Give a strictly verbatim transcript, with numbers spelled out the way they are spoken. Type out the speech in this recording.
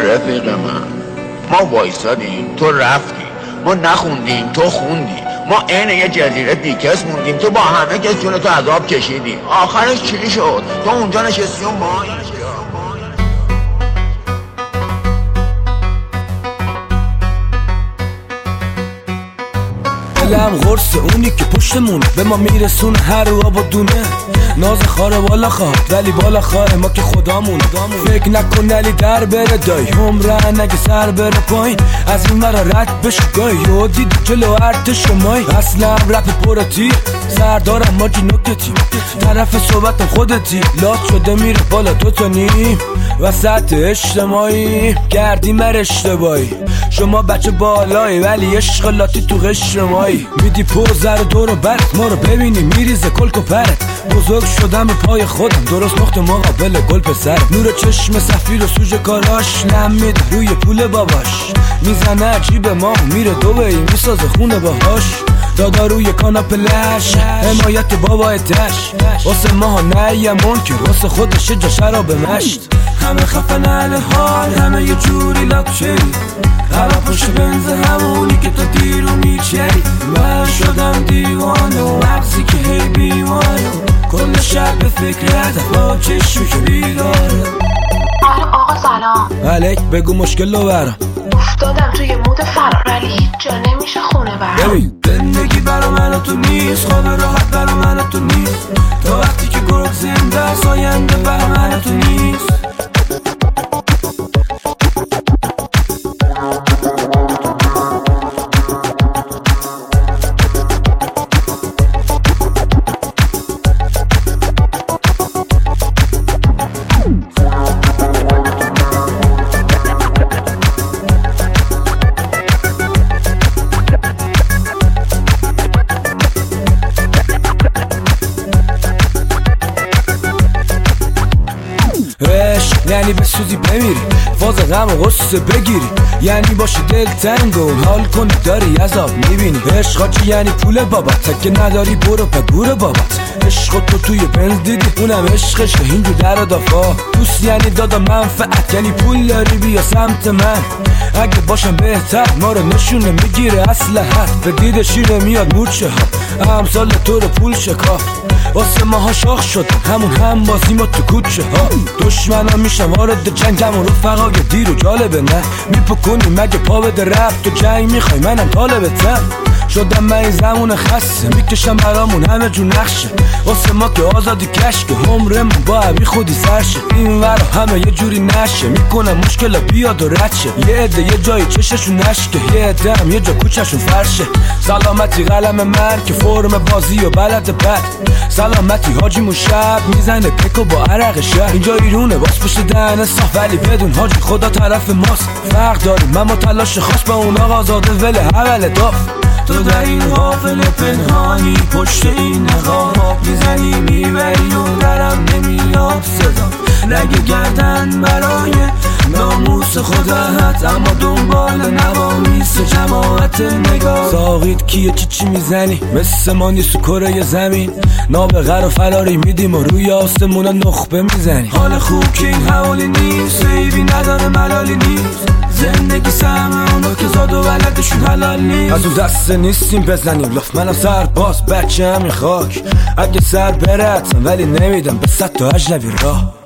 رفیق من. ما وایسادیم تو رفتی، ما نخوندیم تو خوندی، ما عین یه جزیره بیکس موندیم، تو با همه کس جون تو عذاب کشیدی، آخرش چی شد؟ تو اونجا نشستی و ما دلم غرص اونی که پشتمونه به ما میرسونه هر رو آب و دونه. ناز خاره بالا خواهد ولی بالا خواهد ما که خدامونه. فکر نکن علی در بره دای عمره نگه سر بره پایین از این مرا رد بشه گای یو دید جلو ارتش مای. اصلا رپ پر تیر سردارم ماجی نکتی طرف صحبتم خودتی لات شده میره بالا دو تا نیم وسط اجتماعی گردی مر اشتباهی. شما بچه بالایی ولی عشق لاتی تو قشر مایی. میدی پوزر و دور و برت ما رو ببینی میریزه کلک و پرت. بزرگ شدم به پای خودم درست نقطه مقابل گل پسر. نور چشم سفیر و سوژه کاراش لم میده روی پول باباش. میزنه عجیب ما میره دوبهی میسازه خونه باهاش. دادا روی کاناپه لش حمایت بابا تش واسه ماها نه یه منکر واسه خودش جا شراب مشت. همه خفن اهل حال همه یه جوری لاکچری همه پشت بنز همونی که تا دیرو میچری. من شدم دیوانه و مغزی که هی بیوانه کل شب به فکر هدف با چشمی که بیداره. آقا سلام. علیک بگو مشکل رو برام. افتادم توی مود فرار ولی هیچ جا نمیشه خونه برام. ببین زندگی برا من و تو نیست خواب راحت برا من و تو نیست تا وقتی که گرگ زنده است آینده برا من و تو نیست. یعنی به سوزی بمیری فاز غم و غصه بگیری یعنی باشی دل تنگ و حال کنی داری عذاب میبینی. عشق چی یعنی پول بابات تکه نداری برو پگور بابات. عشق تو توی بنز دیدی اونم عشقش که اینجور در دافا. دوست یعنی دادا منفعت یعنی پول داری بیا سمت من. اگه باشم بهتر ما رو نشونه میگیره اسلحت به دید شیره میاد مورچه ها امثال تو رو پول شکاف. واسه ماها شاخ شد همون هم بازی ما تو کوچه ها. دشمن ها میشم وارد جنگم و رفقای دیر و جالبه نه میپکنی مگه پا بده رفت تو جنگ میخوای منم طالبتم. شدم من این زمون خسته میکشم برامون همه جو نقشه واسه ما که آزادی کشکه عمرمون با همی خودی سرشه. این ورا همه یه جوری نشه میکنم مشکل بیاد و رد شه. یه عده یه جایی چششون نشکه یه عده هم یه جا کوچشون فرشه. سلامتی قلم من که فرم بازی و بلد بد. سلامتی حاجیمون شب میزنه پکو با عرق شهر. اینجا ایرونه باز پشت دهن صاف ولی بدون حاجی خدا طرف ماست. فرق داریم من با تلاش خاص با اون آقا زاده ول حول داف. تو در این غافل پنهانی پشت این نقاب میزنی میبری و درم نمیاد صدا. رگ گردن برای ناموس خداحت اما دنبال نوامیس جماعت نگاه. ساقید کیه چی چی میزنی مثل ما نیست تو کره زمین. نابغه رو فراری میدیم و روی آسمونا نخبه میزنی. حال خوب که این حوالی نیست عیبی نداره ملالی نیست. زندگی سهم اونا که زاد و ولدشون حلال نیست. از اون دسته نیستیم بزنیم لاف منم سرباز بچه همین خاک. اگه سر برتم ولی نمیدم به صد تا اجنبی راه.